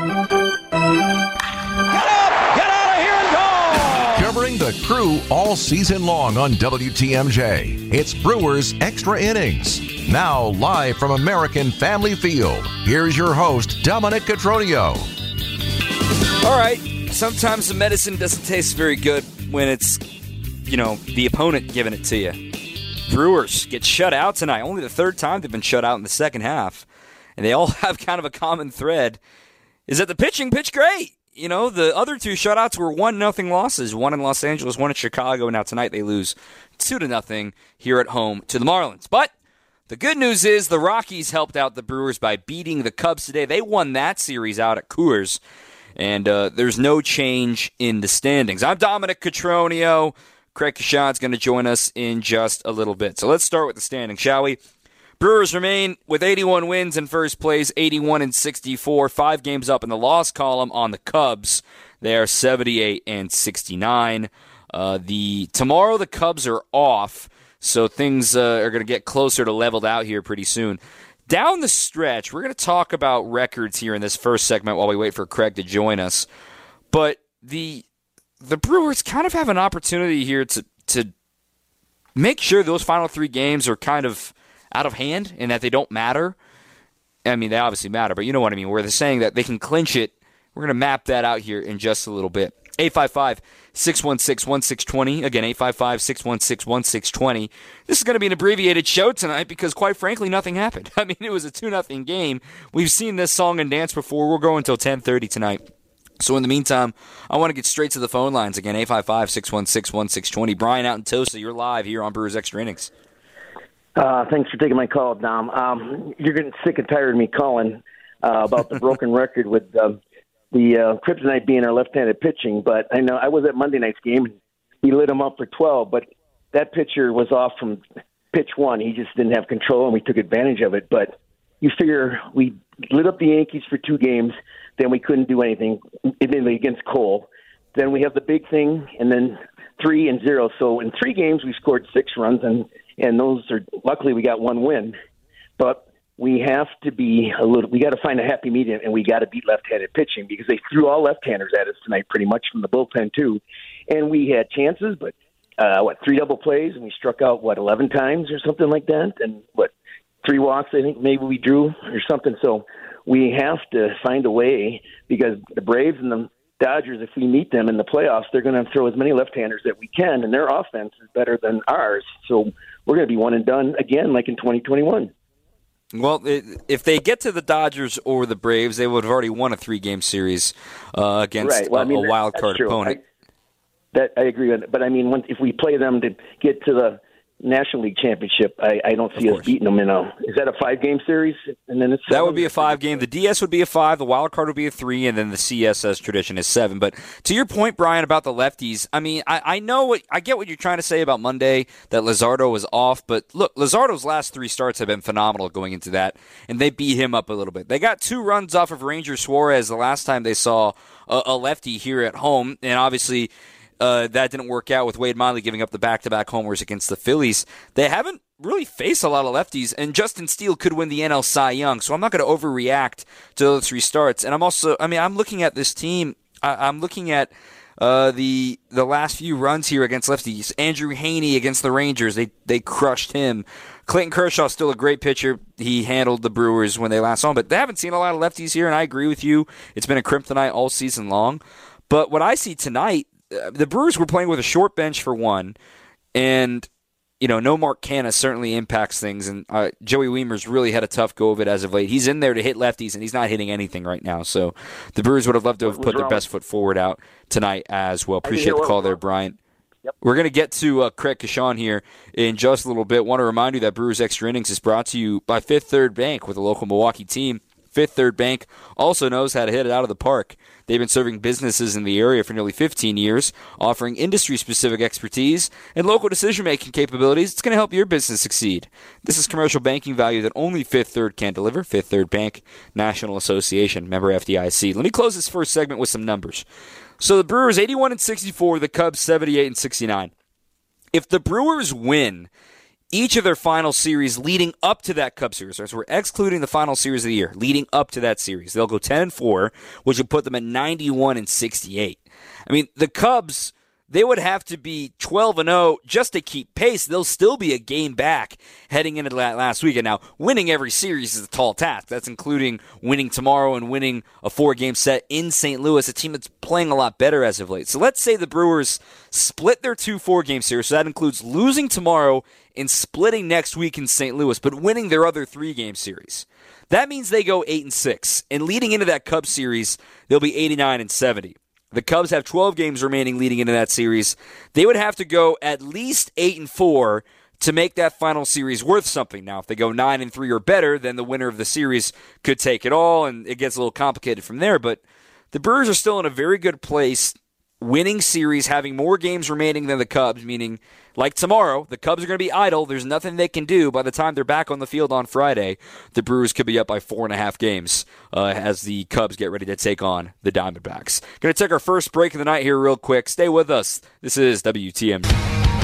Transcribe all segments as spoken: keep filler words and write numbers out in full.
Covering the Crew all season long on W T M J, it's Brewers Extra Innings. Now live from American Family Field, here's your host, Dominic Cotroneo. All right, sometimes the medicine doesn't taste very good when it's, you know, the opponent giving it to you. Brewers get shut out tonight. Only the third time they've been shut out in the second half. And they all have kind of a common thread, is that the pitching pitched great. You know, the other two shutouts were one nothing losses. One in Los Angeles, one in Chicago. Now tonight they lose two to nothing here at home to the Marlins. But the good news is the Rockies helped out the Brewers by beating the Cubs today. They won that series out at Coors. And uh, there's no change in the standings. I'm Dominic Cotroneo. Craig Kashan's going to join us in just a little bit. So let's start with the standings, shall we? Brewers remain with eighty-one wins in first place, eighty-one and sixty-four, five games up in the loss column on the Cubs. They are seventy-eight and sixty-nine. Uh, the tomorrow the Cubs are off, so things uh, are going to get closer to leveled out here pretty soon. Down the stretch, we're going to talk about records here in this first segment while we wait for Craig to join us. But the the Brewers kind of have an opportunity here to to make sure those final three games are kind of out of hand and that they don't matter. I mean, they obviously matter, but you know what I mean, where they're saying that they can clinch it. We're going to map that out here in just a little bit. eight five five, six one six, one six two zero. Again, eight five five, six one six, one six two zero. This is going to be an abbreviated show tonight because, quite frankly, nothing happened. I mean, it was a two nothing game. We've seen this song and dance before. We'll go until ten thirty tonight. So in the meantime, I want to get straight to the phone lines. Again, eight five five, six one six, one six two zero. Brian out in Tosa, you're live here on Brewers Extra Innings. Uh, thanks for taking my call, Dom. Um, you're getting sick and tired of me calling uh, about the broken record with um, the uh, kryptonite being our left-handed pitching. But I know I was at Monday night's game, and he lit him up for twelve. But that pitcher was off from pitch one. He just didn't have control, and we took advantage of it. But you figure we lit up the Yankees for two games, then we couldn't do anything, admittedly, against Cole. Then we have the big thing, and then three and zero. So in three games, we scored six runs, and And those are, luckily we got one win, but we have to be a little, we got to find a happy medium, and we got to beat left-handed pitching because they threw all left-handers at us tonight pretty much from the bullpen too. And we had chances, but uh, what, three double plays, and we struck out, what, eleven times or something like that? And what, three walks, I think maybe we drew or something. So we have to find a way because the Braves and the Dodgers, if we meet them in the playoffs, they're going to throw as many left-handers that we can, and their offense is better than ours. So we're going to be one and done again, like in twenty twenty-one. Well, if they get to the Dodgers or the Braves, they would have already won a three-game series uh, against right. well, a, I mean, a wild that, card opponent. I, that I agree with, but I mean, once, if we play them to get to the National League Championship, I, I don't see us beating them in a. Is that a five-game series? And then it's that would be a five-game. The D S would be a five. The wild card would be a three, and then the C S S tradition is seven. But to your point, Brian, about the lefties, I mean, I, I know what I get what you're trying to say about Monday that Luzardo was off, but look, Luzardo's last three starts have been phenomenal going into that, and they beat him up a little bit. They got two runs off of Ranger Suarez the last time they saw a, a lefty here at home, and obviously. Uh, that didn't work out with Wade Miley giving up the back-to-back homers against the Phillies. They haven't really faced a lot of lefties, and Justin Steele could win the N L Cy Young, so I'm not going to overreact to those three starts. And I'm also, I mean, I'm looking at this team. I, I'm looking at uh, the the last few runs here against lefties. Andrew Heaney against the Rangers, they they crushed him. Clayton Kershaw still a great pitcher. He handled the Brewers when they last saw him, but they haven't seen a lot of lefties here, and I agree with you. It's been a kryptonite all season long. But what I see tonight, the Brewers were playing with a short bench for one, and you know, no Mark Canha certainly impacts things, and uh, Joey Wiemer's really had a tough go of it as of late. He's in there to hit lefties, and he's not hitting anything right now. So the Brewers would have loved to have put their best foot forward out tonight as well. Appreciate the call there, Brian. Yep. We're going to get to uh, Craig Kashan here in just a little bit. Want to remind you that Brewers Extra Innings is brought to you by Fifth Third Bank with a local Milwaukee team. Fifth Third Bank also knows how to hit it out of the park. They've been serving businesses in the area for nearly fifteen years, offering industry-specific expertise and local decision-making capabilities. It's going to help your business succeed. This is commercial banking value that only Fifth Third can deliver. Fifth Third Bank, National Association, member F D I C. Let me close this first segment with some numbers. So the Brewers eighty-one and sixty-four, the Cubs seventy-eight and sixty-nine. If the Brewers win each of their final series leading up to that Cubs series. So we're excluding the final series of the year, leading up to that series. They'll go ten and four, which would put them at ninety-one and sixty-eight. I mean, the Cubs, they would have to be twelve and oh just to keep pace. They'll still be a game back heading into that last weekend. Now, winning every series is a tall task. That's including winning tomorrow and winning a four-game set in Saint Louis, a team that's playing a lot better as of late. So let's say the Brewers split their two four-game series. So that includes losing tomorrow and splitting next week in Saint Louis, but winning their other three-game series. That means they go eight and six. And leading into that Cubs series, they'll be eighty-nine and seventy. The Cubs have twelve games remaining leading into that series. They would have to go at least eight and four to make that final series worth something. Now, if they go nine and three or better, then the winner of the series could take it all, and it gets a little complicated from there. But the Brewers are still in a very good place, winning series, having more games remaining than the Cubs, meaning, like tomorrow, the Cubs are going to be idle. There's nothing they can do. By the time they're back on the field on Friday, the Brewers could be up by four and a half games uh, as the Cubs get ready to take on the Diamondbacks. Going to take our first break of the night here real quick. Stay with us. This is W T M J.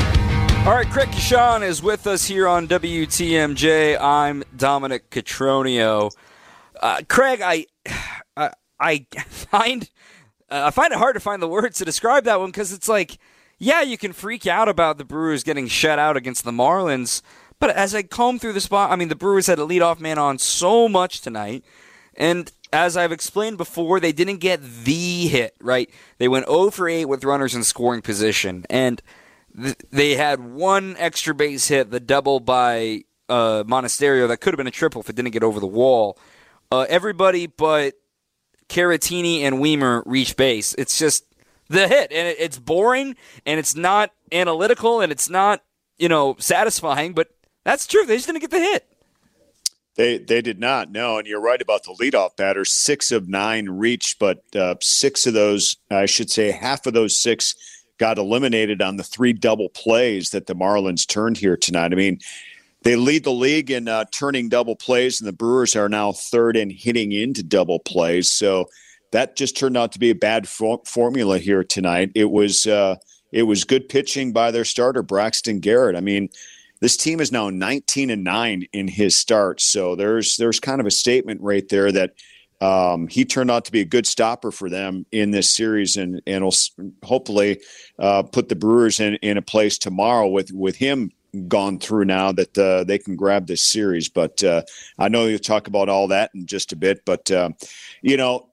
All right, Craig Kashan is with us here on W T M J. I'm Dominic Cotroneo. Uh, Craig, I, I, I find... Uh, I find it hard to find the words to describe that one because it's like, yeah, you can freak out about the Brewers getting shut out against the Marlins, but as I comb through the spot, I mean, the Brewers had a leadoff man on so much tonight, and as I've explained before, they didn't get the hit, right? They went oh for eight with runners in scoring position, and th- they had one extra base hit, the double by uh, Monasterio, that could have been a triple if it didn't get over the wall. Uh, everybody but Caratini and Weimer reach base. It's just the hit, and it's boring, and it's not analytical, and it's not, you know, satisfying, but that's true. They just didn't get the hit. They they did not, no, and you're right about the leadoff batter. Six of nine reached, but uh, six of those, I should say half of those six got eliminated on the three double plays that the Marlins turned here tonight. I mean, they lead the league in uh, turning double plays, and the Brewers are now third in hitting into double plays. So that just turned out to be a bad for- formula here tonight. It was uh, it was good pitching by their starter, Braxton Garrett. I mean, this team is now nineteen and nine in his starts. So there's there's kind of a statement right there that um, he turned out to be a good stopper for them in this series, and and will hopefully uh, put the Brewers in, in a place tomorrow with with him gone through now that uh, they can grab this series. But uh, I know you'll talk about all that in just a bit. But, uh, you know,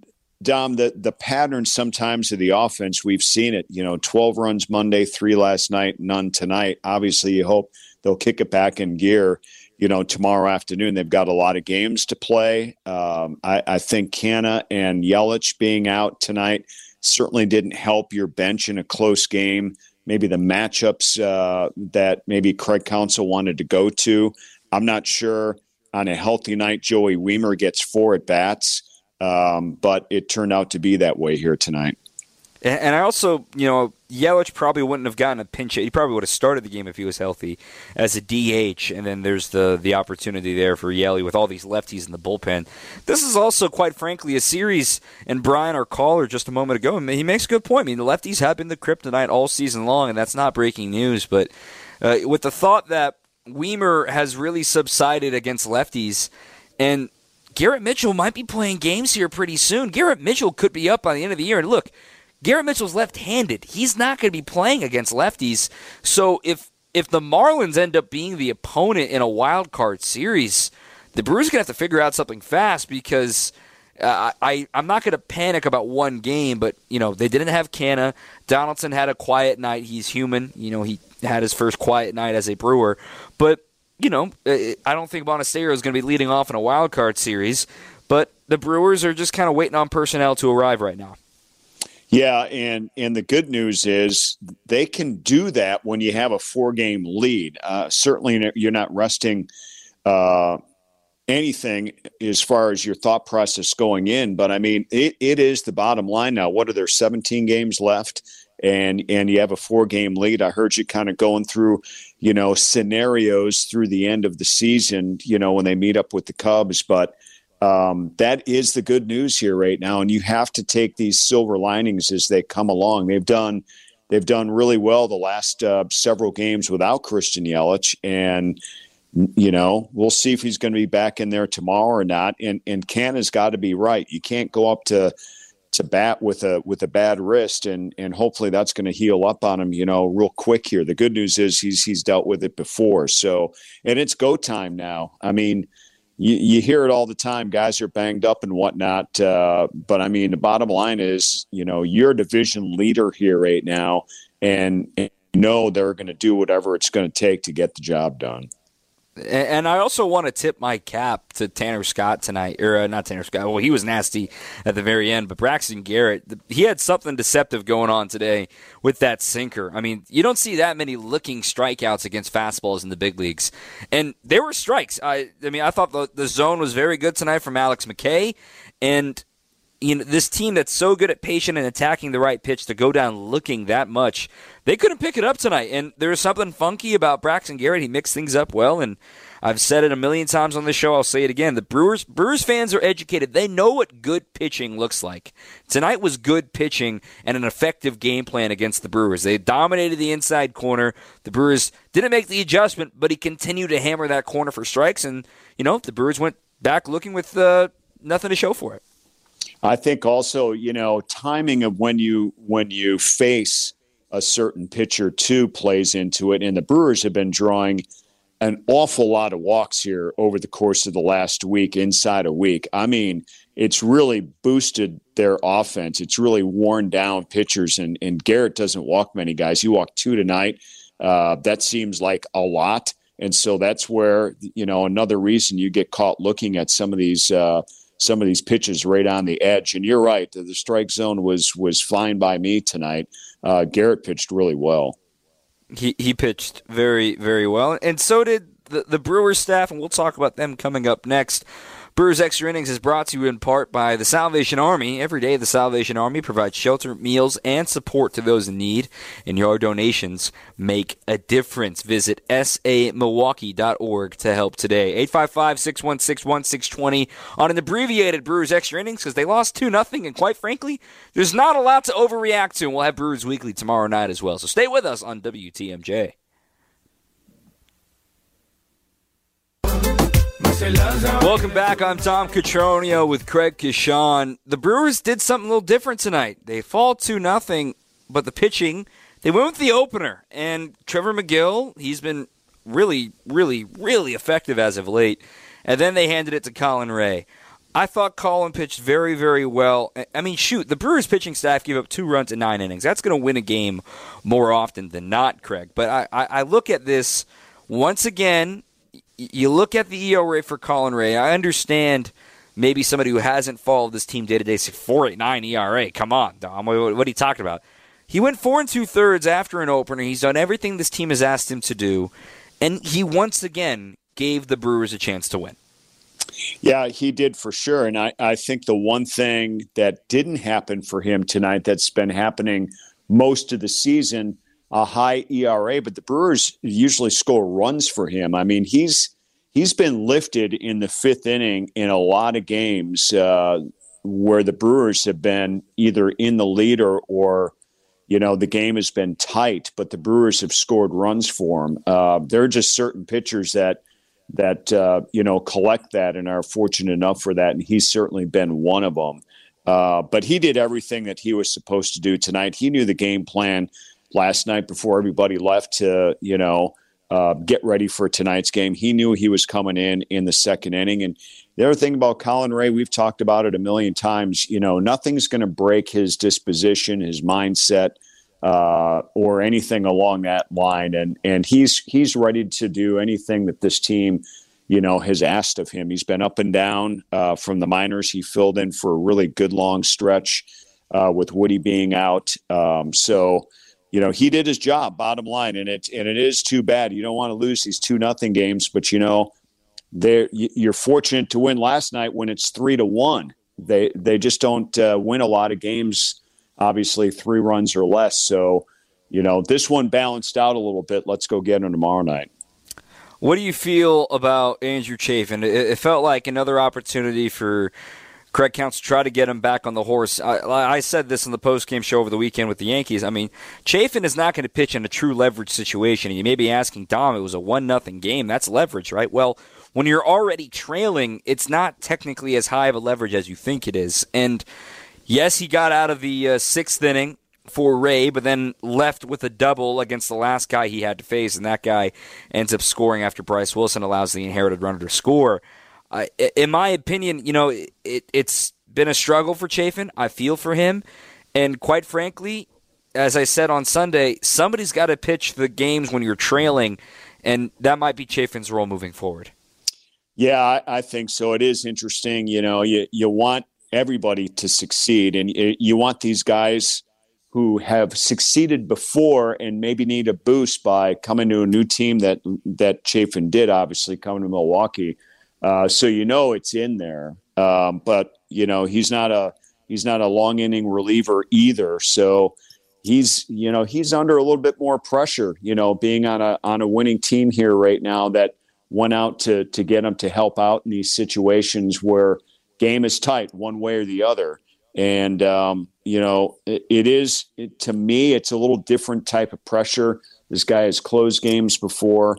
Dom, the, the pattern sometimes of the offense, we've seen it, you know, twelve runs Monday, three last night, none tonight. Obviously, you hope they'll kick it back in gear, you know, tomorrow afternoon. They've got a lot of games to play. Um, I, I think Canna and Yelich being out tonight certainly didn't help your bench in a close game. Maybe the matchups uh, that maybe Craig Counsell wanted to go to. I'm not sure on a healthy night Joey Weimer gets four at-bats, um, but it turned out to be that way here tonight. And I also, you know, Yelich probably wouldn't have gotten a pinch hit. He probably would have started the game if he was healthy as a D H, and then there's the the opportunity there for Yelly with all these lefties in the bullpen. This is also, quite frankly, a series, and Brian, our caller just a moment ago, he makes a good point. I mean, the lefties have been the kryptonite all season long, and that's not breaking news, but uh, with the thought that Weimer has really subsided against lefties, and Garrett Mitchell might be playing games here pretty soon. Garrett Mitchell could be up by the end of the year, and look, Garrett Mitchell's left-handed. He's not going to be playing against lefties. So if if the Marlins end up being the opponent in a wild card series, the Brewers are going to have to figure out something fast because uh, I, I'm not going to panic about one game, but you know they didn't have Canna. Donaldson had a quiet night. He's human. You know, he had his first quiet night as a Brewer. But, you know, I don't think Monasterio is going to be leading off in a wild card series, but the Brewers are just kind of waiting on personnel to arrive right now. Yeah, and, and the good news is they can do that when you have a four-game lead. Uh, certainly you're not resting uh, anything as far as your thought process going in, but, I mean, it, it is the bottom line now. What are there, seventeen games left, and and you have a four-game lead? I heard you kind of going through, you know, scenarios through the end of the season, you know, when they meet up with the Cubs, but Um, that is the good news here right now, and you have to take these silver linings as they come along. They've done they've done really well the last uh, several games without Christian Yelich, and you know, we'll see if he's going to be back in there tomorrow or not. And and Canha's got to be right. You can't go up to to bat with a with a bad wrist, and and hopefully that's going to heal up on him, you know, real quick here. The good news is he's he's dealt with it before. So, and it's go time now. I mean, you, you hear it all the time. Guys are banged up and whatnot. Uh, but I mean, the bottom line is, you know, you're a division leader here right now, and, and you know they're going to do whatever it's going to take to get the job done. And I also want to tip my cap to Tanner Scott tonight. Or uh, not Tanner Scott. Well, he was nasty at the very end. But Braxton Garrett, he had something deceptive going on today with that sinker. I mean, you don't see that many looking strikeouts against fastballs in the big leagues. And there were strikes. I, I mean, I thought the, the zone was very good tonight from Alex McKay. And you know, this team that's so good at patient and attacking the right pitch to go down looking that much, they couldn't pick it up tonight. And there was something funky about Braxton Garrett. He mixed things up well, and I've said it a million times on this show. I'll say it again. The Brewers Brewers fans are educated. They know what good pitching looks like. Tonight was good pitching and an effective game plan against the Brewers. They dominated the inside corner. The Brewers didn't make the adjustment, but he continued to hammer that corner for strikes. And, you know, the Brewers went back looking with uh, nothing to show for it. I think also, you know, timing of when you when you face a certain pitcher too plays into it. And the Brewers have been drawing an awful lot of walks here over the course of the last week, inside a week. I mean, it's really boosted their offense. It's really worn down pitchers. And, and Garrett doesn't walk many guys. He walked two tonight. Uh, that seems like a lot. And so that's where, you know, another reason you get caught looking at some of these uh, some of these pitches right on the edge. And you're right, the strike zone was was fine by me tonight. Uh, Garrett pitched really well. He he pitched very, very well. And so did the, the Brewers staff, and we'll talk about them coming up next. Brewers Extra Innings is brought to you in part by the Salvation Army. Every day, the Salvation Army provides shelter, meals, and support to those in need, and your donations make a difference. Visit S A Milwaukee dot org to help today. eight five five, six one six, one six two zero on an abbreviated Brewers Extra Innings because they lost two nothing, and quite frankly, there's not a lot to overreact to, and we'll have Brewers Weekly tomorrow night as well. So stay with us on W T M J. Welcome back. I'm Tom Cotroneo with Craig Kishon. The Brewers did something a little different tonight. They fall two nothing, but the pitching, they went with the opener. And Trevor McGill, he's been really, really, really effective as of late. And then they handed it to Colin Ray. I thought Colin pitched very, very well. I mean, shoot, the Brewers pitching staff gave up two runs in nine innings. That's going to win a game more often than not, Craig. But I, I, I look at this once again. You look at the E R A for Colin Ray. I understand maybe somebody who hasn't followed this team day-to-day say four point eight nine E R A. Come on, Dom. What, what are you talking about? He went four and two-thirds after an opener. He's done everything this team has asked him to do. And he once again gave the Brewers a chance to win. Yeah, he did for sure. And I, I think the one thing that didn't happen for him tonight that's been happening most of the season, a high E R A, but the Brewers usually score runs for him. I mean, he's he's been lifted in the fifth inning in a lot of games uh, where the Brewers have been either in the lead or, or, you know, the game has been tight, but the Brewers have scored runs for him. Uh, there are just certain pitchers that, that uh, you know, collect that and are fortunate enough for that, and he's certainly been one of them. Uh, but he did everything that he was supposed to do tonight. He knew the game plan last night before everybody left to, you know, uh, get ready for tonight's game. He knew he was coming in in the second inning. And the other thing about Colin Ray, we've talked about it a million times, you know, nothing's going to break his disposition, his mindset, uh, or anything along that line. And and he's he's ready to do anything that this team, you know, has asked of him. He's been up and down uh, from the minors. He filled in for a really good long stretch uh, with Woody being out. Um, so, you know, he did his job, bottom line, and it and it is too bad. You don't want to lose these two nothing games, but you know, they you're fortunate to win last night when it's three to one. They they just don't uh, win a lot of games, obviously three runs or less. So, you know, this one balanced out a little bit. Let's go get him tomorrow night. What do you feel about Andrew Chafin? It, it felt like another opportunity for Craig Counsell try to get him back on the horse. I, I said this in the post-game show over the weekend with the Yankees. I mean, Chafin is not going to pitch in a true leverage situation. You may be asking, Dom, it was a one nothing game. That's leverage, right? Well, when you're already trailing, it's not technically as high of a leverage as you think it is. And, yes, he got out of the uh, sixth inning for Ray, but then left with a double against the last guy he had to face, and that guy ends up scoring after Bryce Wilson allows the inherited runner to score. Uh, in my opinion, you know, it, it's been a struggle for Chafin. I feel for him. And quite frankly, as I said on Sunday, somebody's got to pitch the games when you're trailing, and that might be Chafin's role moving forward. Yeah, I, I think so. It is interesting. You know, you, you want everybody to succeed, and you want these guys who have succeeded before and maybe need a boost by coming to a new team that, that Chafin did, obviously, coming to Milwaukee. Uh, so you know it's in there, um, but you know he's not a he's not a long inning reliever either. So he's you know he's under a little bit more pressure. You know, being on a on a winning team here right now that went out to to get him to help out in these situations where game is tight one way or the other. And um, you know it, it is it, to me it's a little different type of pressure. This guy has closed games before.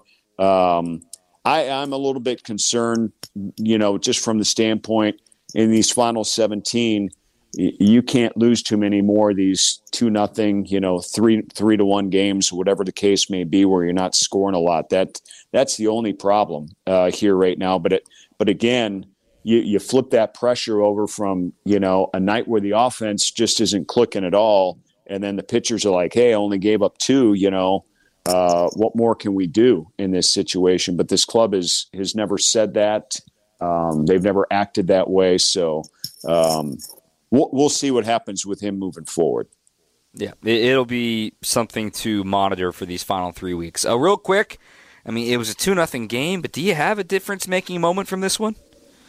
Um, I, I'm a little bit concerned, you know, just from the standpoint in these final seventeen, you can't lose too many more of these two nothing, you know, three three to one games, whatever the case may be, where you're not scoring a lot. That that's the only problem uh, here right now. But it, but again, you you flip that pressure over from you know a night where the offense just isn't clicking at all, and then the pitchers are like, hey, I only gave up two, you know. Uh, what more can we do in this situation? But this club is, has never said that. Um, they've never acted that way. So um, we'll, we'll see what happens with him moving forward. Yeah, it'll be something to monitor for these final three weeks. Uh, real quick, I mean, it was a two nothing game, but do you have a difference-making moment from this one?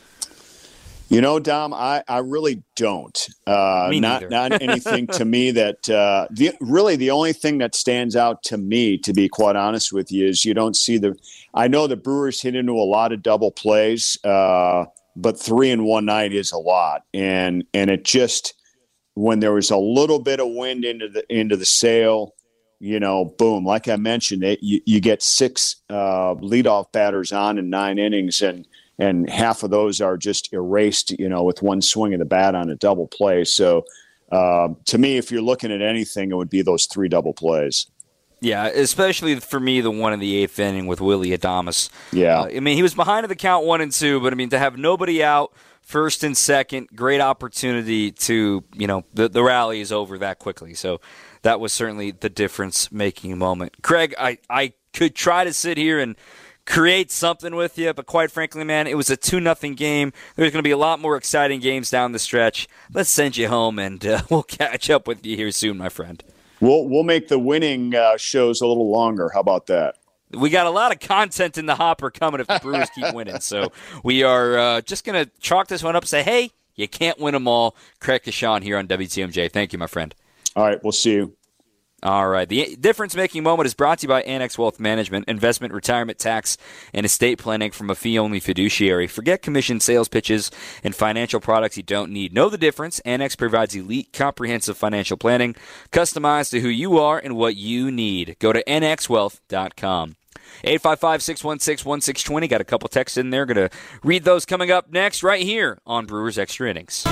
You know, Dom, I, I really don't. Uh, me not not anything to me that uh, the really the only thing that stands out to me, to be quite honest with you, is you don't see the. I know the Brewers hit into a lot of double plays, uh, but three in one night is a lot, and and it just when there was a little bit of wind into the into the sail, you know, boom. Like I mentioned, it, you, you get six uh, leadoff batters on in nine innings, and. And half of those are just erased, you know, with one swing of the bat on a double play. So, uh, to me, if you're looking at anything, it would be those three double plays. Yeah, especially for me, the one in the eighth inning with Willy Adames. Yeah. Uh, I mean, he was behind at the count one and two, but, I mean, to have nobody out, first and second, great opportunity to, you know, the, the rally is over that quickly. So that was certainly the difference-making moment. Craig, I, I could try to sit here and create something with you, but quite frankly, man, it was a two nothing game. There's going to be a lot more exciting games down the stretch. Let's send you home, and uh, we'll catch up with you here soon, my friend. We'll we'll make the winning uh, shows a little longer. How about that? We got a lot of content in the hopper coming if the Brewers keep winning. So we are uh, just going to chalk this one up and say, hey, you can't win them all. Craig Kashan here on W T M J. Thank you, my friend. All right, we'll see you. All right. The difference-making moment is brought to you by Annex Wealth Management, investment, retirement, tax, and estate planning from a fee-only fiduciary. Forget commission sales pitches and financial products you don't need. Know the difference. Annex provides elite, comprehensive financial planning, customized to who you are and what you need. Go to N X wealth dot com. eight five five, six one six, one six two zero. Got a couple texts in there. Going to read those coming up next right here on Brewers Extra Innings.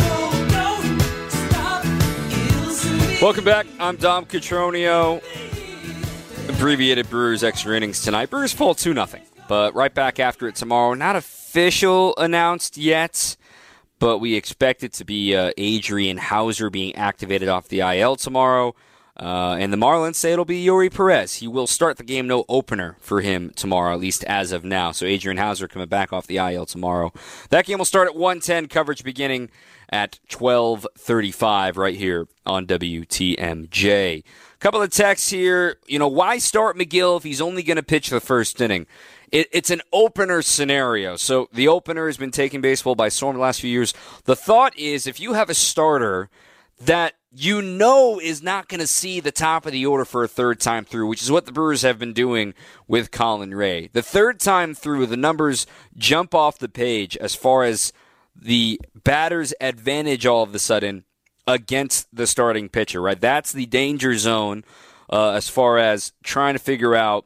Welcome back. I'm Dom Cotroneo. Abbreviated Brewers Extra Innings tonight. Brewers fall two nothing, but right back after it tomorrow. Not official announced yet, but we expect it to be uh, Adrian Hauser being activated off the I L tomorrow. Uh, and the Marlins say it'll be Yuri Perez. He will start the game, no opener for him tomorrow, at least as of now. So Adrian Hauser coming back off the I L tomorrow. That game will start at one ten, coverage beginning at twelve thirty-five right here on W T M J. A couple of texts here. You know, why start McGill if he's only going to pitch the first inning? It, it's an opener scenario. So the opener has been taking baseball by storm the last few years. The thought is if you have a starter that you know is not going to see the top of the order for a third time through, which is what the Brewers have been doing with Colin Ray. The third time through, the numbers jump off the page as far as the batter's advantage all of a sudden against the starting pitcher, right? That's the danger zone uh, as far as trying to figure out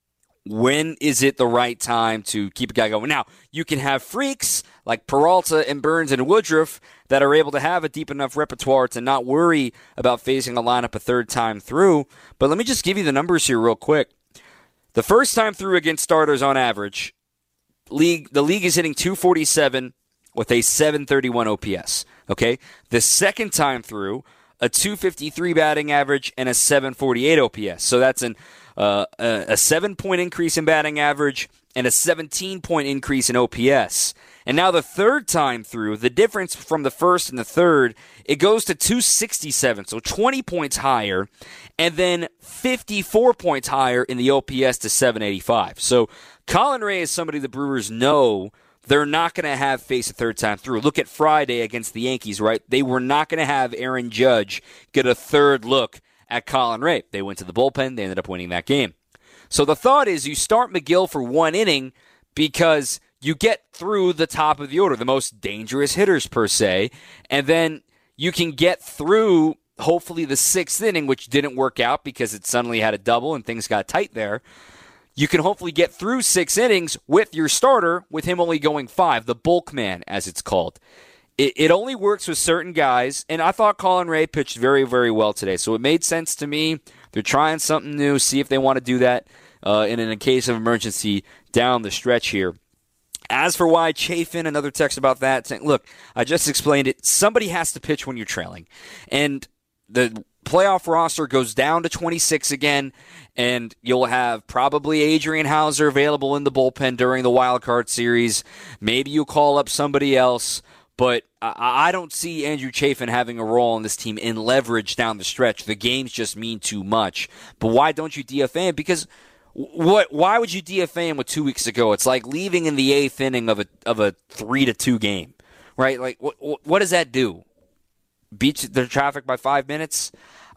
when is it the right time to keep a guy going. Now, you can have freaks like Peralta and Burns and Woodruff that are able to have a deep enough repertoire to not worry about facing a lineup a third time through. But let me just give you the numbers here real quick. The first time through against starters on average, league the league is hitting two forty-seven with a seven thirty-one O P S. Okay? The second time through, a two fifty-three batting average and a seven forty-eight O P S. So that's an uh, a, a seven-point increase in batting average and a seventeen-point increase in O P S. And now the third time through, the difference from the first and the third, it goes to two sixty-seven, so twenty points higher, and then fifty-four points higher in the O P S to seven eighty-five. So Colin Rea is somebody the Brewers know they're not going to have face a third time through. Look at Friday against the Yankees, right? They were not going to have Aaron Judge get a third look at Colin Rea. They went to the bullpen. They ended up winning that game. So the thought is you start Megill for one inning because you get through the top of the order, the most dangerous hitters per se, and then you can get through hopefully the sixth inning, which didn't work out because it suddenly had a double and things got tight there. You can hopefully get through six innings with your starter, with him only going five, the bulk man, as it's called. It, it only works with certain guys, and I thought Colin Rea pitched very, very well today, so it made sense to me. They're trying something new, see if they want to do that uh, in, in a case of emergency down the stretch here. As for why Chafin, another text about that, saying, look, I just explained it. Somebody has to pitch when you're trailing. And the playoff roster goes down to twenty-six again, and you'll have probably Adrian Hauser available in the bullpen during the wild card series. Maybe you call up somebody else, but I don't see Andrew Chafin having a role on this team in leverage down the stretch. The games just mean too much. But why don't you D F A him? Because what? Why would you D F A him with two weeks ago? It's like leaving in the eighth inning of a of a three to two game, right? Like what? What does that do? Beat the traffic by five minutes?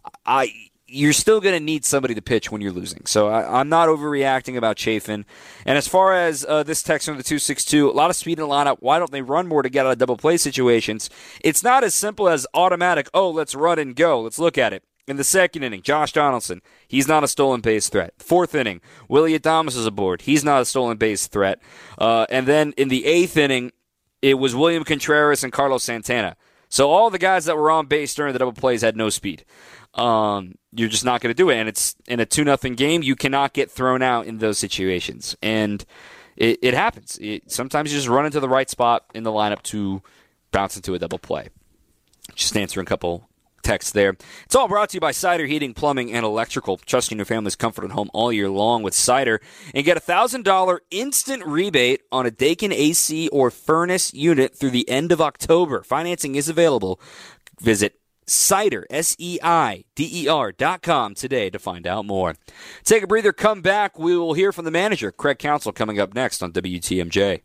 I. You're still going to need somebody to pitch when you're losing. So I, I'm not overreacting about Chafin. And as far as uh, this text from the two six two, a lot of speed in the lineup. Why don't they run more to get out of double play situations? It's not as simple as automatic, oh, let's run and go. Let's look at it. In the second inning, Josh Donaldson, he's not a stolen base threat. Fourth inning, Willie Adames is aboard. He's not a stolen base threat. Uh, and then in the eighth inning, it was William Contreras and Carlos Santana. So all the guys that were on base during the double plays had no speed. Um, you're just not going to do it. And it's in a two nothing game, you cannot get thrown out in those situations. And it, it happens. It, sometimes you just run into the right spot in the lineup to bounce into a double play. Just answering a couple texts there. It's all brought to you by Cider Heating, Plumbing, and Electrical. Trusting your family's comfort at home all year long with Cider. And get a one thousand dollars instant rebate on a Daikin A C or furnace unit through the end of October. Financing is available. Visit Cider, S E I D E R dot com today to find out more. Take a breather, come back. We will hear from the manager, Craig Counsell, coming up next on W T M J.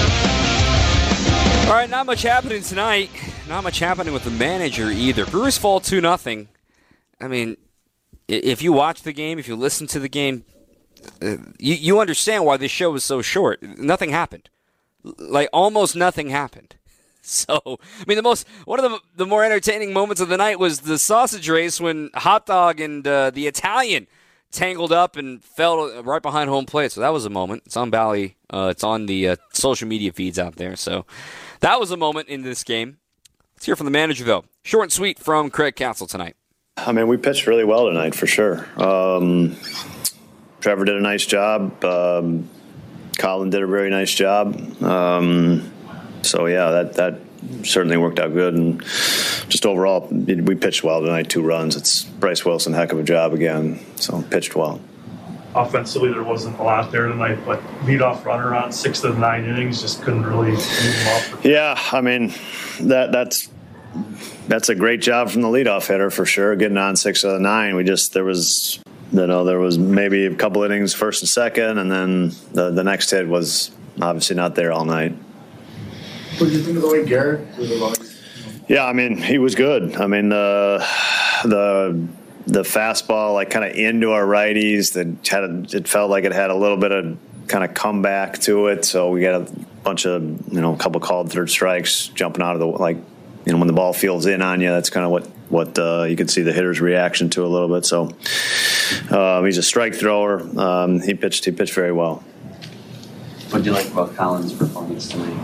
All right, not much happening tonight. Not much happening with the manager either. Brewers fall two nothing. I mean, if you watch the game, if you listen to the game, uh, you, you understand why this show was so short. Nothing happened. Like, almost nothing happened. So, I mean, the most one of the the more entertaining moments of the night was the sausage race when Hot Dog and uh, the Italian tangled up and fell right behind home plate. So that was a moment. It's on Bally. Uh, it's on the uh, social media feeds out there. So that was a moment in this game. Let's hear from the manager, though. Short and sweet from Craig Counsell tonight. I mean, we pitched really well tonight for sure. Um, Trevor did a nice job. Um, Colin did a very nice job. Um, So, yeah, that, that certainly worked out good. And just overall, we pitched well tonight, two runs. It's Bryce Wilson, heck of a job again. So, pitched well. Offensively, there wasn't a lot there tonight, but leadoff runner on six of the nine innings just couldn't really move him off. Yeah, I mean, that that's that's a great job from the leadoff hitter for sure, getting on six of the nine. We just, there was, you know, there was maybe a couple innings first and second, and then the, the next hit was obviously not there all night. What did you think of the way Garrett? Yeah, I mean, he was good. I mean, the the the fastball, like kind of into our righties, that had a, it felt like it had a little bit of kind of come back to it. So we got a bunch of, you know, a couple called third strikes jumping out of the, like, you know, when the ball fields in on you, that's kind of what, what uh, you could see the hitter's reaction to a little bit. So uh, he's a strike thrower. Um, he pitched, he pitched very well. What did you like about Collins' performance tonight?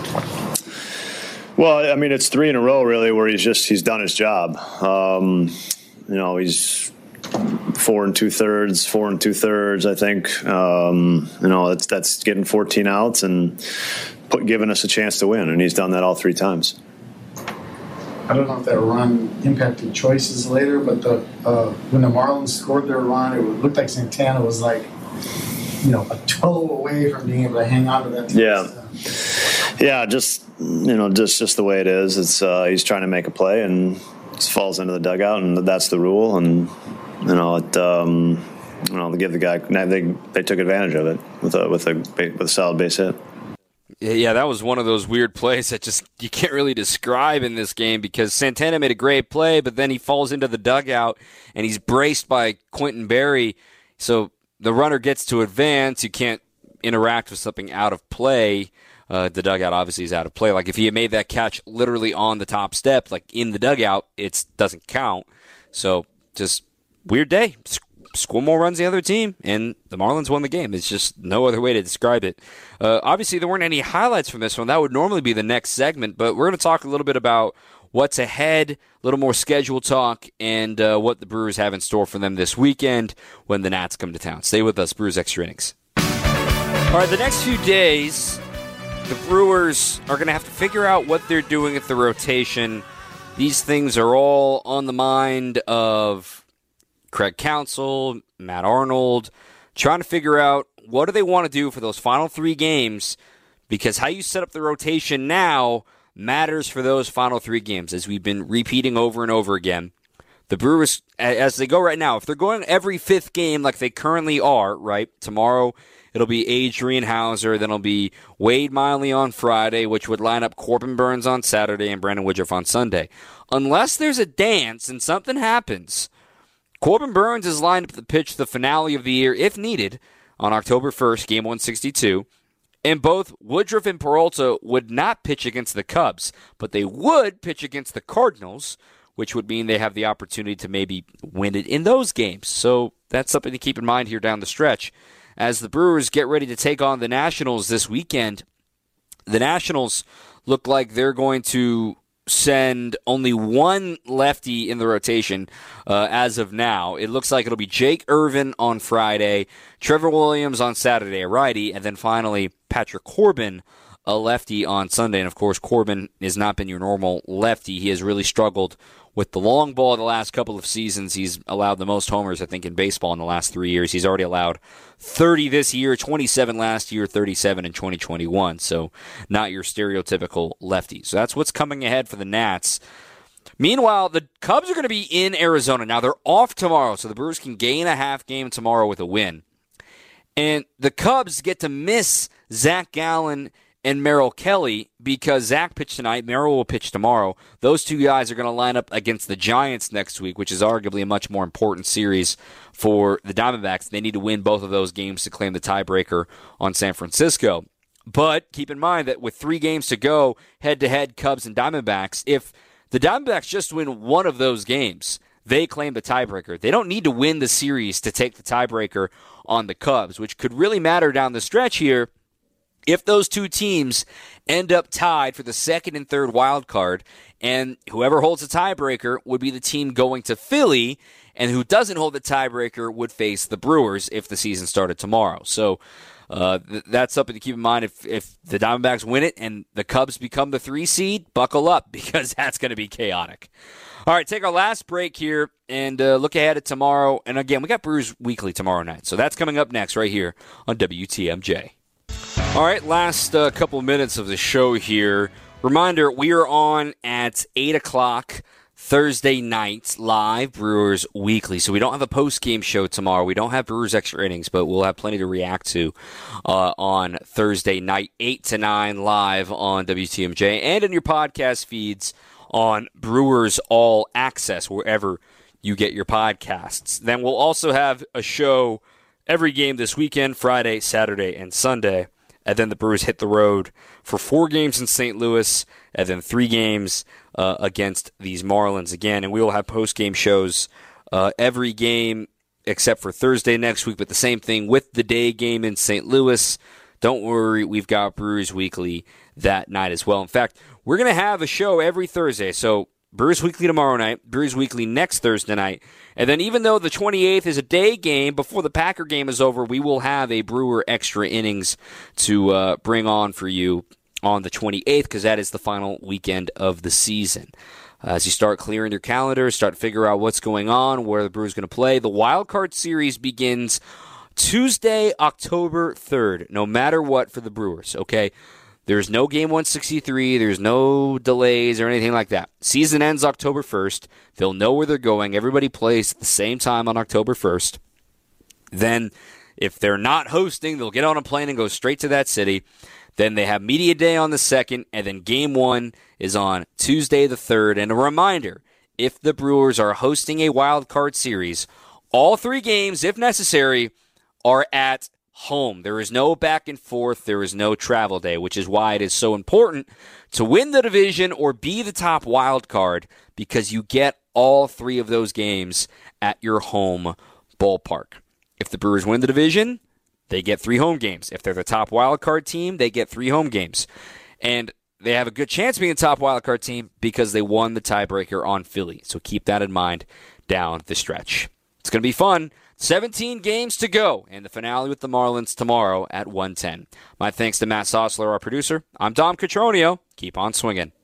Well, I mean, it's three in a row, really, where he's just he's done his job. Um, you know, he's four and two thirds, four and two thirds. I think. Um, you know, that's that's getting fourteen outs and put, giving us a chance to win, and he's done that all three times. I don't know if that run impacted choices later, but the uh, when the Marlins scored their run, it looked like Santana was like, you know, a toe away from being able to hang on to that. Yeah. Yeah, just you know, just just the way it is. It's uh, he's trying to make a play and just falls into the dugout, and that's the rule. And you know, it, um, you know, they give the guy they they took advantage of it with a with a with a solid base hit. Yeah, that was one of those weird plays that just you can't really describe in this game because Santana made a great play, but then he falls into the dugout and he's braced by Quentin Berry. So the runner gets to advance. You can't interact with something out of play. Uh, the dugout obviously is out of play. Like if he had made that catch literally on the top step, like in the dugout, it doesn't count. So just weird day. Score more runs the other team, and the Marlins won the game. It's just no other way to describe it. Uh, obviously, there weren't any highlights from this one. That would normally be the next segment, but we're going to talk a little bit about what's ahead, a little more schedule talk, and uh, what the Brewers have in store for them this weekend when the Nats come to town. Stay with us, Brewers Extra Innings. All right, the next few days, the Brewers are going to have to figure out what they're doing at the rotation. These things are all on the mind of Craig Counsell, Matt Arnold, trying to figure out what do they want to do for those final three games, because how you set up the rotation now matters for those final three games, as we've been repeating over and over again. The Brewers, as they go right now, if they're going every fifth game like they currently are, right, tomorrow it'll be Adrian Hauser, then it'll be Wade Miley on Friday, which would line up Corbin Burns on Saturday and Brandon Woodruff on Sunday. Unless there's a dance and something happens, Corbin Burns is lined up to pitch the finale of the year, if needed, on October first, game one sixty-two. And both Woodruff and Peralta would not pitch against the Cubs, but they would pitch against the Cardinals, which would mean they have the opportunity to maybe win it in those games. So that's something to keep in mind here down the stretch. As the Brewers get ready to take on the Nationals this weekend, the Nationals look like they're going to send only one lefty in the rotation uh, as of now. It looks like it'll be Jake Irvin on Friday, Trevor Williams on Saturday, a righty, and then finally Patrick Corbin, a lefty, on Sunday. And, of course, Corbin has not been your normal lefty. He has really struggled with the long ball the last couple of seasons. He's allowed the most homers, I think, in baseball in the last three years. He's already allowed thirty this year, twenty-seven last year, thirty-seven in twenty twenty-one. So not your stereotypical lefty. So that's what's coming ahead for the Nats. Meanwhile, the Cubs are going to be in Arizona. Now, they're off tomorrow, so the Brewers can gain a half game tomorrow with a win. And the Cubs get to miss Zach Gallen and Merrill Kelly because Zach pitched tonight, Merrill will pitch tomorrow. Those two guys are going to line up against the Giants next week, which is arguably a much more important series for the Diamondbacks. They need to win both of those games to claim the tiebreaker on San Francisco. But keep in mind that with three games to go, head-to-head Cubs and Diamondbacks, if the Diamondbacks just win one of those games, they claim the tiebreaker. They don't need to win the series to take the tiebreaker on the Cubs, which could really matter down the stretch here. If those two teams end up tied for the second and third wild card, and whoever holds the tiebreaker would be the team going to Philly, and who doesn't hold the tiebreaker would face the Brewers if the season started tomorrow. So uh, th- that's something to keep in mind. If, if the Diamondbacks win it and the Cubs become the three seed, buckle up because that's going to be chaotic. All right, take our last break here and uh, look ahead at tomorrow. And again, we got Brewers Weekly tomorrow night, so that's coming up next right here on W T M J. All right, last uh, couple of minutes of the show here. Reminder, we are on at eight o'clock Thursday night, live Brewers Weekly. So we don't have a post-game show tomorrow. We don't have Brewers Extra Innings, but we'll have plenty to react to uh, on Thursday night, eight to nine, live on W T M J and in your podcast feeds on Brewers All Access, wherever you get your podcasts. Then we'll also have a show every game this weekend, Friday, Saturday, and Sunday. And then the Brewers hit the road for four games in Saint Louis, and then three games uh, against these Marlins again. And we will have post-game shows uh, every game except for Thursday next week, but the same thing with the day game in Saint Louis. Don't worry, we've got Brewers Weekly that night as well. In fact, we're going to have a show every Thursday. So Brewers Weekly tomorrow night, Brewers Weekly next Thursday night. And then even though the twenty-eighth is a day game, before the Packer game is over, we will have a Brewer Extra Innings to uh, bring on for you on the twenty-eighth, because that is the final weekend of the season. Uh, as you start clearing your calendar, start to figure out what's going on, where the Brewers going to play, the Wild Card Series begins Tuesday, October third, no matter what for the Brewers, okay? There's no Game one sixty-three. There's no delays or anything like that. Season ends October first. They'll know where they're going. Everybody plays at the same time on October first. Then, if they're not hosting, they'll get on a plane and go straight to that city. Then they have Media Day on the second, and then Game one is on Tuesday the third. And a reminder, if the Brewers are hosting a Wild Card Series, all three games, if necessary, are at home. There is no back and forth. There is no travel day, which is why it is so important to win the division or be the top wild card, because you get all three of those games at your home ballpark. If the Brewers win the division, they get three home games. If they're the top wild card team, they get three home games. And they have a good chance of being the top wild card team because they won the tiebreaker on Philly. So keep that in mind down the stretch. It's going to be fun. seventeen games to go, and the finale with the Marlins tomorrow at one ten. My thanks to Matt Sossler, our producer. I'm Dom Cotroneo. Keep on swinging.